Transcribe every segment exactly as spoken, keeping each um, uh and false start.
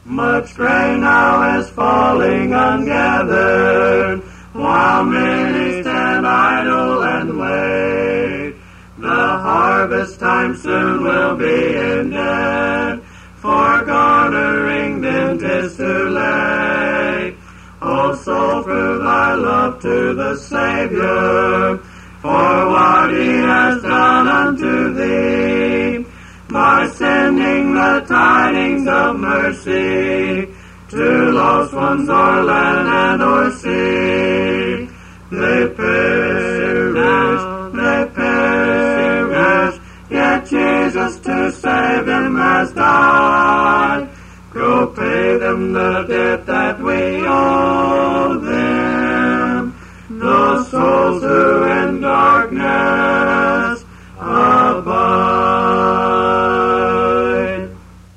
Much grain now is falling ungathered, while many stand idle and wait. The harvest time soon will be ended, for garnering then 'tis too late. O soul, prove thy love to the Savior, for what he has done unto thee, by sending the tidings of mercy to lost ones o'er land and o'er sea. They perish, they perish, yet Jesus to save them has died. Go pay them the debt that we owe them, those souls who in darkness abide.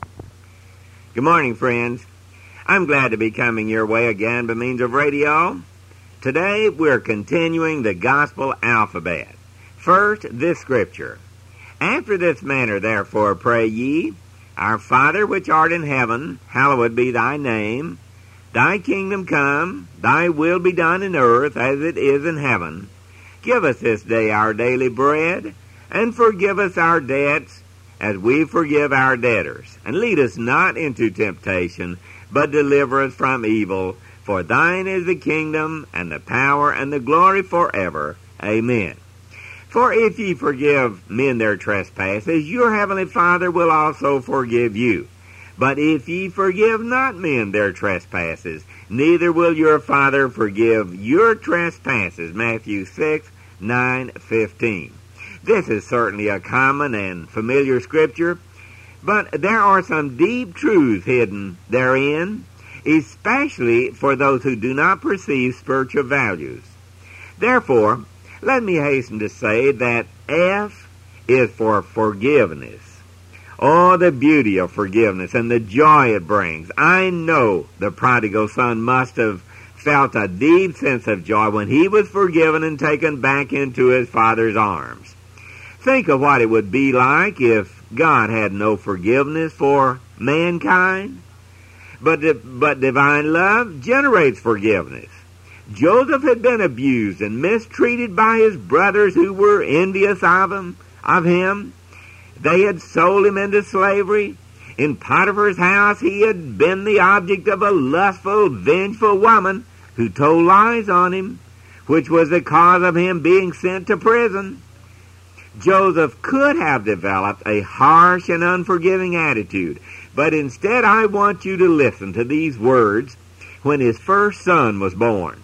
Good morning, friends. I'm glad to be coming your way again by means of radio. Today we're continuing the gospel alphabet. First, this scripture. After this manner, therefore, pray ye, Our Father which art in heaven, hallowed be thy name. Thy kingdom come, thy will be done in earth as it is in heaven. Give us this day our daily bread, and forgive us our debts as we forgive our debtors. And lead us not into temptation, but deliver us from evil. For thine is the kingdom, and the power, and the glory forever. Amen. For if ye forgive men their trespasses, your heavenly Father will also forgive you. But if ye forgive not men their trespasses, neither will your Father forgive your trespasses. Matthew six, nine, fifteen. This is certainly a common and familiar scripture, but there are some deep truths hidden therein, especially for those who do not perceive spiritual values. Therefore, let me hasten to say that F is for forgiveness. Oh, the beauty of forgiveness and the joy it brings. I know the prodigal son must have felt a deep sense of joy when he was forgiven and taken back into his father's arms. Think of what it would be like if God had no forgiveness for mankind. But, but divine love generates forgiveness. Joseph had been abused and mistreated by his brothers who were envious of him. Of him. They had sold him into slavery. In Potiphar's house he had been the object of a lustful, vengeful woman who told lies on him, which was the cause of him being sent to prison. Joseph could have developed a harsh and unforgiving attitude, but instead I want you to listen to these words when his first son was born.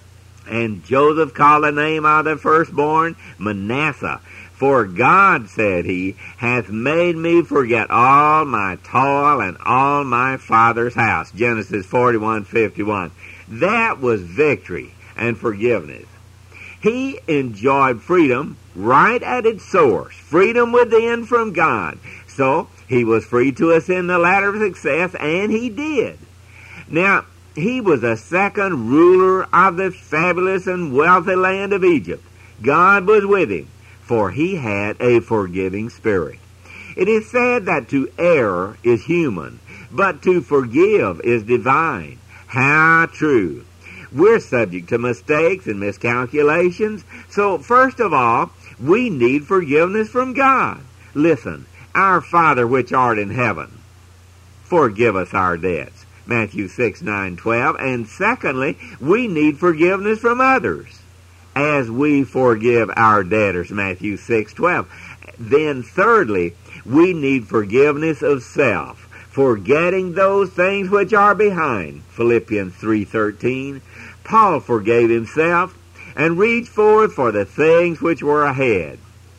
And Joseph called the name of the firstborn Manasseh. For God, said he, hath made me forget all my toil and all my father's house. Genesis forty-one fifty-one. That was victory and forgiveness. He enjoyed freedom right at its source, freedom within from God. So he was free to ascend the ladder of success, and he did. Now, he was a second ruler of the fabulous and wealthy land of Egypt. God was with him, for he had a forgiving spirit. It is said that to err is human, but to forgive is divine. How true. We're subject to mistakes and miscalculations, so first of all, we need forgiveness from God. Listen, Our Father which art in heaven, forgive us our debts. Matthew six, nine, twelve. And secondly, we need forgiveness from others, as we forgive our debtors. Matthew six, twelve. Then thirdly, we need forgiveness of self, forgetting those things which are behind. Philippians three, thirteen. Paul forgave himself and reached forth for the things which were ahead.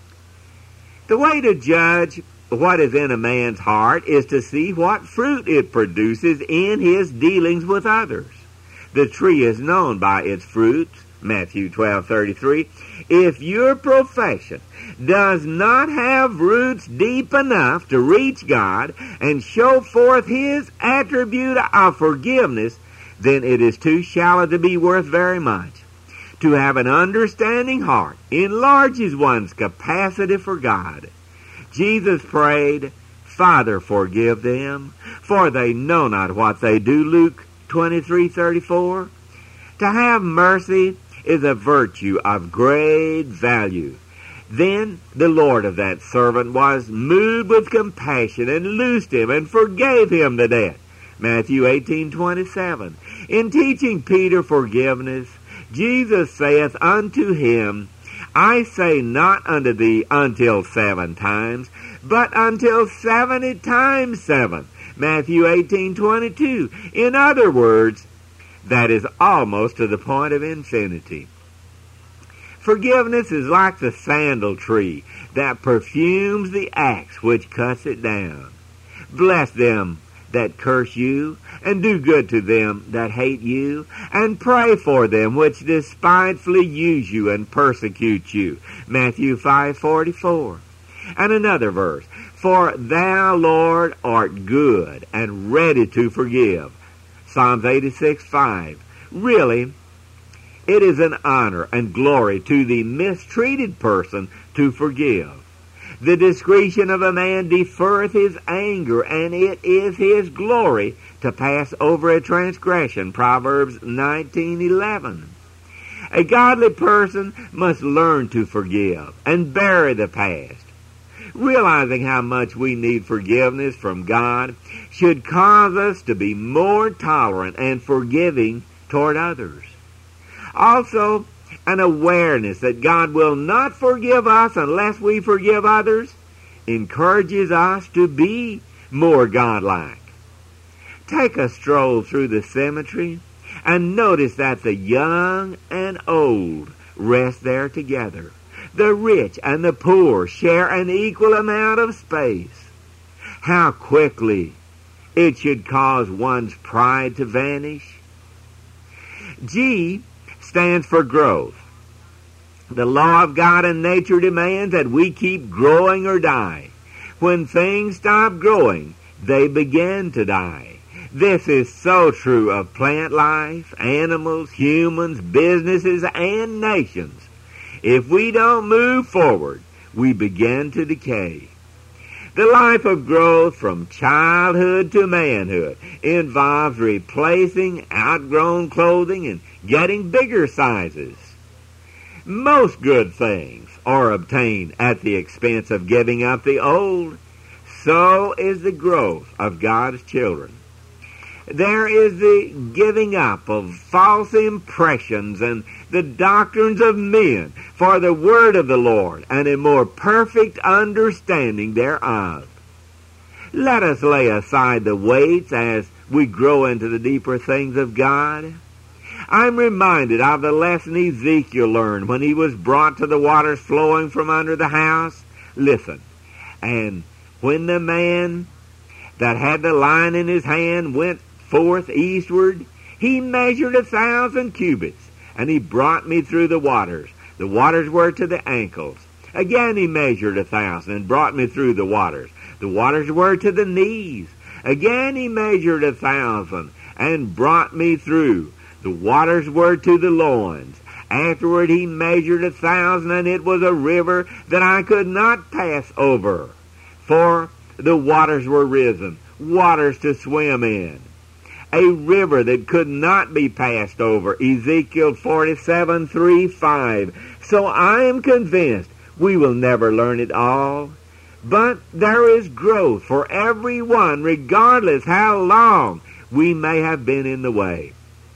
The way to judge what is in a man's heart is to see what fruit it produces in his dealings with others. The tree is known by its fruits. Matthew twelve thirty-three. If your profession does not have roots deep enough to reach God and show forth his attribute of forgiveness, then it is too shallow to be worth very much. To have an understanding heart enlarges one's capacity for God. Jesus prayed, Father, forgive them, for they know not what they do. Luke twenty-three thirty-four. To have mercy is a virtue of great value. Then the Lord of that servant was moved with compassion, and loosed him, and forgave him the debt. Matthew eighteen twenty-seven. In teaching Peter forgiveness, Jesus saith unto him, I say not unto thee until seven times, but until seventy times seven. Matthew eighteen twenty-two. In other words, that is almost to the point of infinity. Forgiveness is like the sandal tree that perfumes the axe which cuts it down. Bless them that curse you, and do good to them that hate you, and pray for them which despitefully use you and persecute you. Matthew five forty-four. And another verse, For thou, Lord, art good and ready to forgive. Psalms eighty-six five. Really, it is an honor and glory to the mistreated person to forgive. The discretion of a man deferreth his anger, and it is his glory to pass over a transgression. Proverbs nineteen eleven. A godly person must learn to forgive and bury the past. Realizing how much we need forgiveness from God should cause us to be more tolerant and forgiving toward others. Also, an awareness that God will not forgive us unless we forgive others encourages us to be more godlike. Take a stroll through the cemetery and notice that the young and old rest there together. The rich and the poor share an equal amount of space. How quickly it should cause one's pride to vanish. G stands for growth. The law of God and nature demands that we keep growing or die. When things stop growing, they begin to die. This is so true of plant life, animals, humans, businesses, and nations. If we don't move forward, we begin to decay. The life of growth from childhood to manhood involves replacing outgrown clothing and getting bigger sizes. Most good things are obtained at the expense of giving up the old. So is the growth of God's children. There is the giving up of false impressions and the doctrines of men for the word of the Lord and a more perfect understanding thereof. Let us lay aside the weights as we grow into the deeper things of God. I'm reminded of the lesson Ezekiel learned when he was brought to the waters flowing from under the house. Listen, and when the man that had the line in his hand went forth eastward, he measured a thousand cubits, and he brought me through the waters. The waters were to the ankles. Again he measured a thousand, and brought me through the waters. The waters were to the knees. Again he measured a thousand, and brought me through. The waters were to the loins. Afterward he measured a thousand, and it was a river that I could not pass over, for the waters were risen, waters to swim in. A river that could not be passed over. Ezekiel forty-seven, three, five. So I am convinced we will never learn it all. But there is growth for everyone, regardless how long we may have been in the way.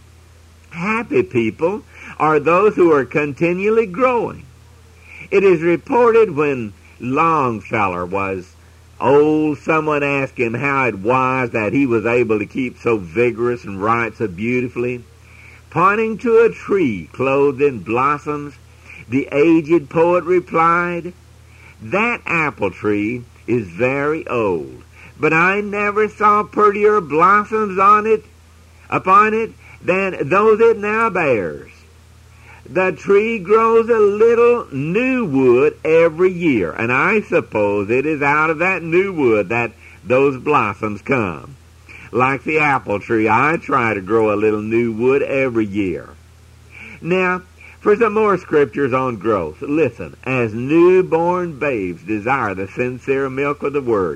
Happy people are those who are continually growing. It is reported when Longfellow was old, someone asked him how it was that he was able to keep so vigorous and write so beautifully. Pointing to a tree clothed in blossoms, the aged poet replied, That apple tree is very old, but I never saw prettier blossoms on it, upon it than those it now bears. The tree grows a little new wood every year, and I suppose it is out of that new wood that those blossoms come. Like the apple tree, I try to grow a little new wood every year. Now, for some more scriptures on growth, listen. As newborn babes desire the sincere milk of the word,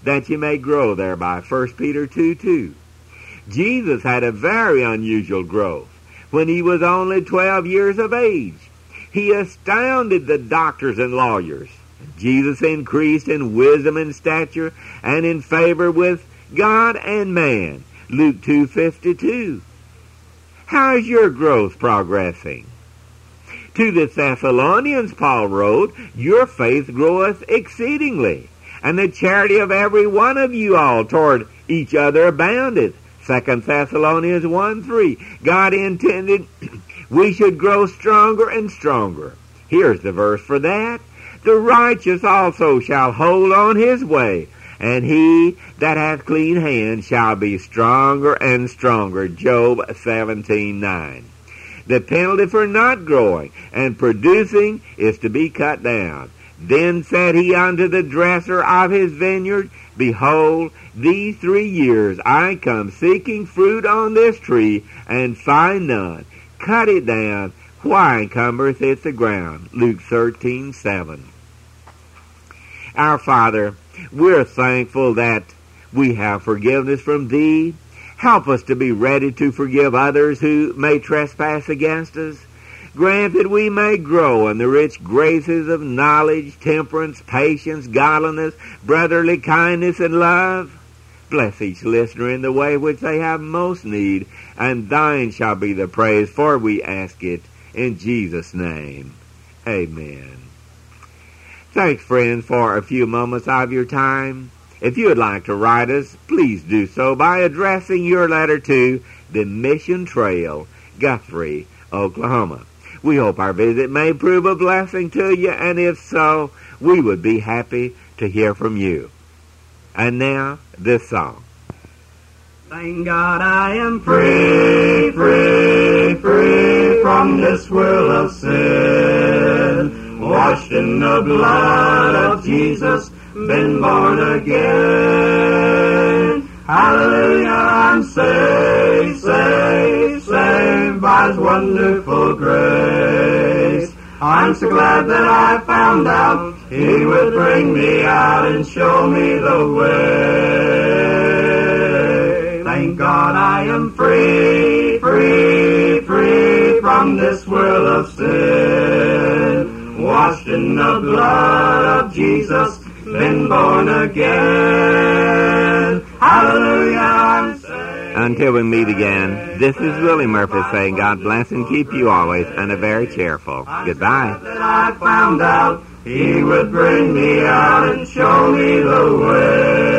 that you may grow thereby. First Peter two two. Jesus had a very unusual growth. When he was only twelve years of age, he astounded the doctors and lawyers. Jesus increased in wisdom and stature and in favor with God and man. Luke two fifty-two. How is your growth progressing? To the Thessalonians, Paul wrote, your faith groweth exceedingly, and the charity of every one of you all toward each other aboundeth. Second Thessalonians one three. God intended we should grow stronger and stronger. Here's the verse for that. The righteous also shall hold on his way, and he that hath clean hands shall be stronger and stronger. Job seventeen nine. The penalty for not growing and producing is to be cut down. Then said he unto the dresser of his vineyard, behold, these three years I come seeking fruit on this tree, and find none. Cut it down. Why cumbereth it the ground? Luke thirteen seven. Our Father, we're thankful that we have forgiveness from Thee. Help us to be ready to forgive others who may trespass against us. Grant that we may grow in the rich graces of knowledge, temperance, patience, godliness, brotherly kindness, and love. Bless each listener in the way which they have most need, and Thine shall be the praise, for we ask it in Jesus' name. Amen. Thanks, friends, for a few moments of your time. If you would like to write us, please do so by addressing your letter to the Mission Trail, Guthrie, Oklahoma. We hope our visit may prove a blessing to you, and if so, we would be happy to hear from you. And now, this song. Thank God I am free, free, free from this world of sin, washed in the blood of Jesus, been born again. Hallelujah, I'm saved, saved, saved by His wonderful grace. I'm so glad that I found out He would bring me out and show me the way. Thank God I am free, free, free from this world of sin, washed in the blood of Jesus, been born again. Hallelujah, I'm saved. Until we meet again, this is Willie Murphy saying God bless and keep you always, and a very cheerful goodbye. That I found out He would bring me out and show me the way.